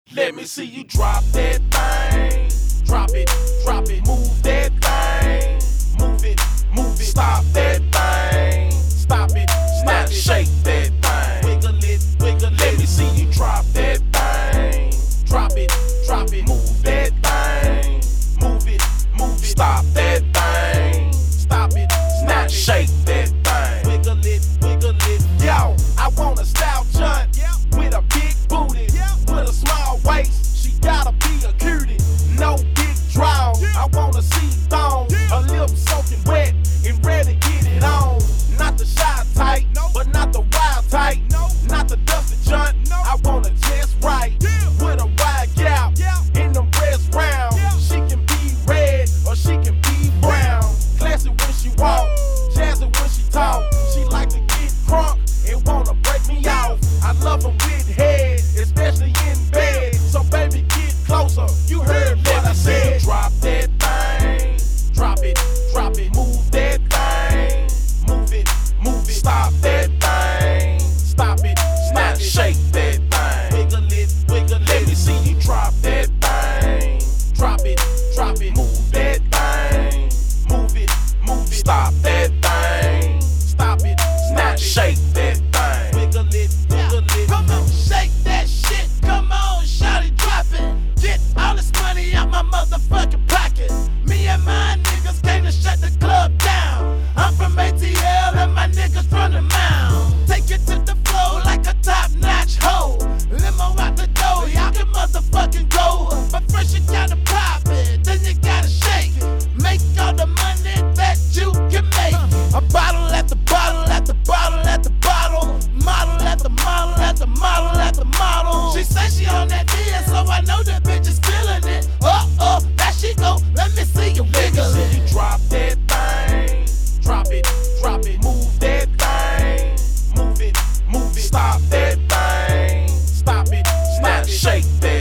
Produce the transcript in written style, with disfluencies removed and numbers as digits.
Let me see you drop that thing. Drop it, move that thing. Move it, stop that thing. Stop it, shake that thing. Wiggle it, let me see you drop that thing. Drop it, move that thing. Move it, stop that thing. Stop it, shake that thing. Wiggle it, yo, I want a style junt with a big booty, with a small waist. She gotta be a cutie, no big draw. I wanna see thong, her lips soaking wet and ready to get it on. Not the shy type, but not the wild type, not the dusty junt. I want a just right, with a wide gap, in them breasts round. She can be red or she can be brown. Classy when she walk, jazzy when she talk. She like to get crunk and wanna break me off. I love her with head, especially in bed. So baby, get closer. You heard what I said. Drop that thing. Drop it, move that thing. Move it, stop that thing. Stop it, shake that thing. Wiggle it, let me see you drop that thing. Drop it, move that thing. Move it, stop that thing. Stop it, shake that thing. Wiggle it, Come on, shake that shit. Come on, shawty, drop it. Get all this money out my motherfucking pocket. Me and my niggas came to shut the club down. I'm from ATL and my niggas from the mound. Take it to the floor like a top-notch hoe. Limo out the door, y'all can motherfucking go. But first you gotta pop it, then you gotta shake it. Make all the money that you can make. A bottle at the bottle at the bottle at the bottle. Model at the model at the model at the model. She say she on that deal, so I know that bitch is feeling it. There she go. Let me see you wiggle see it. you drop that thing. Drop it, move that thing. Move it, stop that thing. Stop it, shake that